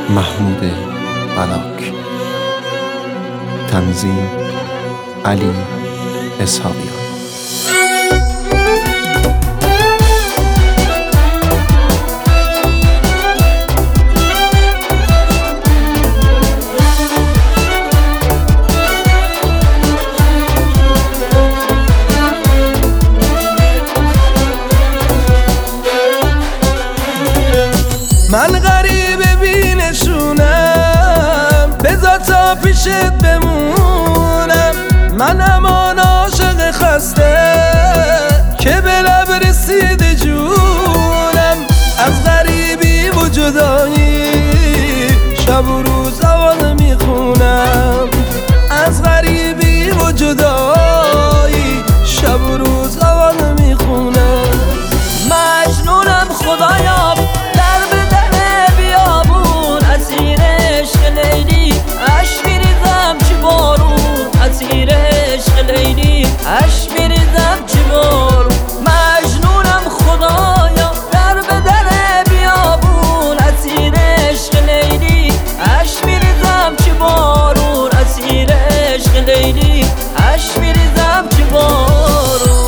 محمود بلاک. تنظیم علی اسحاقیان. من غریب بینشونم، بذار تا پیشت بمونم. من همان عاشق خسته که به لب رسیده جونم. از غریبی و جدایی شب و روز آواز میخونم. از غریبی و جدایی شب و روز آواز میخونم. مجنونم خدایا اش میریزم چی بارون. مجنونم خدایا در به در بیابون، اسیر عشق لیلی. اش میریزم چی بارون، اسیر عشق لیلی. اش میریزم چی بارون.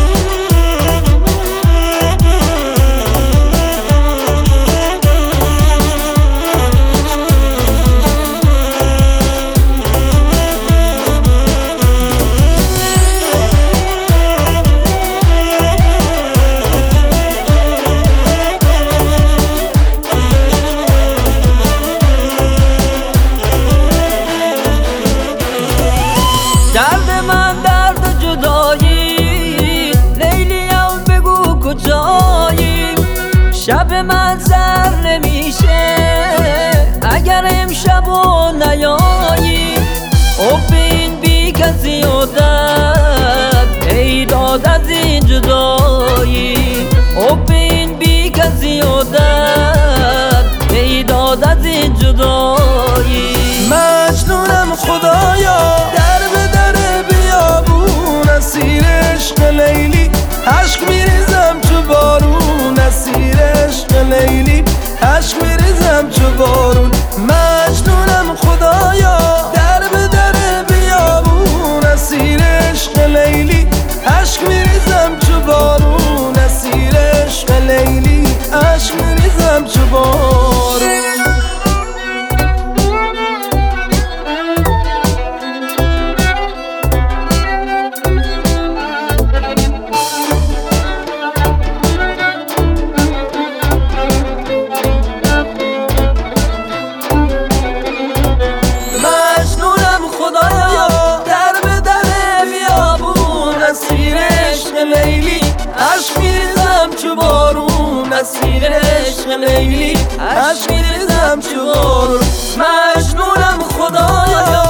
درد من درد جدایی، لیلیم بگو کجایی. شب من سر نمیشه اگر امشب و نیایی. حب این بی کسی و درد پیداد از این جدایی. حب این بی کسی و درد پیداد از این جدایی. مجنونم خدایا در به در بیابون، اسیر عشق لیلی. عشق میریزم چو بارون، اسیر عشق لیلی. عشق میریزم چو بارون. مجنونم خدایا در به در بیابون، اسیر عشق لیلی. عشق میریزم چو بارون، اسیر عشق لیلی. عشق میریزم چو بارون. عشق میریزم چو بارون، اسیر عشق لیلی. عشق میریزم چو بارون. مجنونم خدایا